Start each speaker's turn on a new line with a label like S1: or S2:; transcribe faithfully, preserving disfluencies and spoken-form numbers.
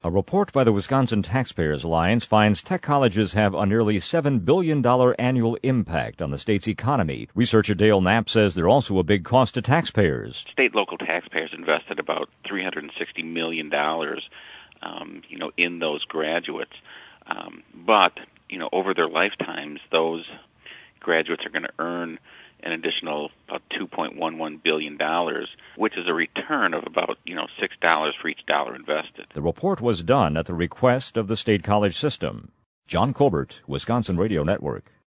S1: A report by the Wisconsin Taxpayers Alliance finds tech colleges have a nearly seven billion dollars annual impact on the state's economy. Researcher Dale Knapp says they're also a big cost to taxpayers.
S2: State and local taxpayers invested about three hundred sixty million dollars um, you know, in those graduates. Um, but, you know, over their lifetimes, those graduates are going to earn an additional about two point one one billion dollars, which is a return of about, you know, six dollars for each dollar invested.
S1: The report was done at the request of the state college system. John Colbert, Wisconsin Radio Network.